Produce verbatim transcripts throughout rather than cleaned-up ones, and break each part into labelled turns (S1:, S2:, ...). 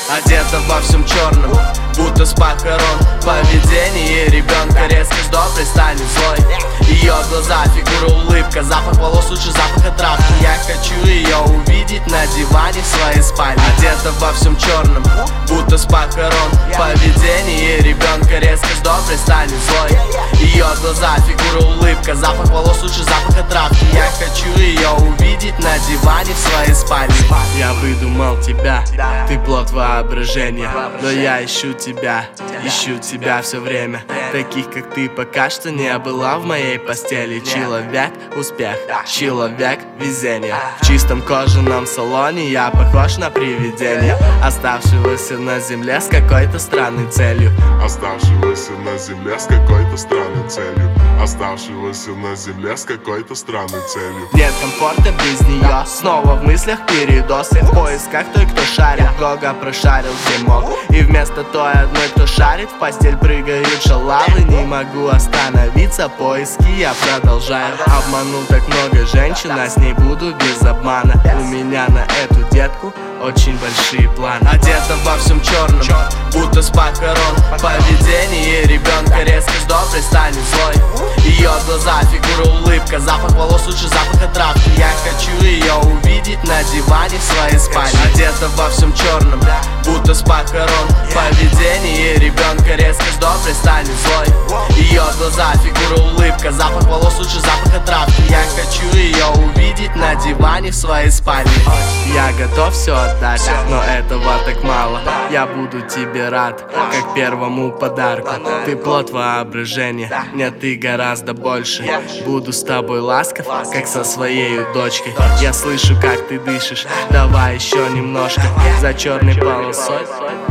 S1: Одета во всем черном, будто с похорон. Поведение ребенка резко с доброй станет злой. Ее глаза, фигура, улыбка, запах волос лучше запаха травки. Я хочу ее увидеть на диване в своей спальне. Одета во всем черном, будто с похорон. Поведение ребенка резко с доброй станет злой. Ее глаза, фигура, улыбка, запах волос лучше запаха травки. Я хочу ее увидеть на диване в своей спальне.
S2: Я выдумал тебя, ты плод воображения, но я ищу тебя, ищу тебя все время. Таких как ты пока что не было в моей постели. Человек успех, человек везение. В чистом кожаном салоне я похож на привидение, оставшегося на земле с какой-то странной целью.
S3: Оставшегося на земле с какой-то странной целью. Оставшегося на земле с какой-то странной целью.
S2: Нет комфорта без нее, снова в мыслях передоз. В поисках той, кто шарит, Гога прошарил где мог. И вместо той одной, кто шарит, в постель прыгают шалавы. Не могу остановиться, поиски я продолжаю. Обманул так много женщин, а с ней буду без обмана. У меня на эту детку очень большие планы.
S1: Одета во всем черном, будто с похорон. Поведение ребенка резко с доброй станет злой. Ее глаза, фигура, улыбка, запах волос лучше запаха травки. Я хочу ее увидеть на диване в своей спальне. Одета во всем черном, будто с похорон. Поведение ребенка резко с доброй станет злой. Ее глаза, фигура, улыбка, запах волос лучше запаха травки. Я хочу ее увидеть на диване в своей спальне.
S2: Я готов все отдать, но этого так мало. Я буду тебе рад, как первому подарку. Ты плод воображения, нет, ты гораздо больше. Буду с тобой ласков, как со своей дочкой. Я слышу, как ты дышишь, давай еще немножко. За черной полосой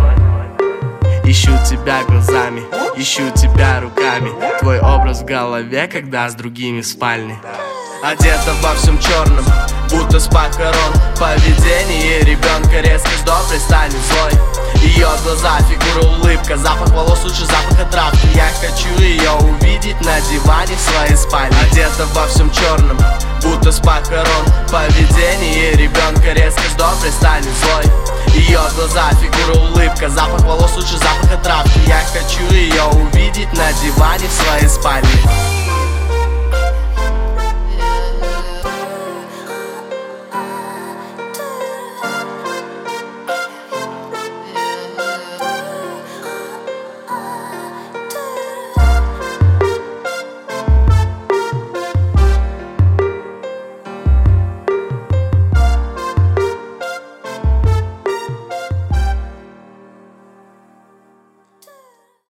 S2: ищу тебя глазами, ищу тебя руками. Твой образ в голове, когда с другими в спальне.
S1: Одета во всем черном, будто с похорон. Поведение ребенка резко с доброй станет злой. Ее глаза, фигура, улыбка, запах волос лучше запаха травки. Я хочу ее увидеть на диване в своей спальне. Одета во всем черном, будто с похорон. Поведение ребенка резко с доброй станет злой. Ее глаза, фигура, улыбка, запах волос лучше запаха травки. Я хочу ее увидеть на диване в своей спальне.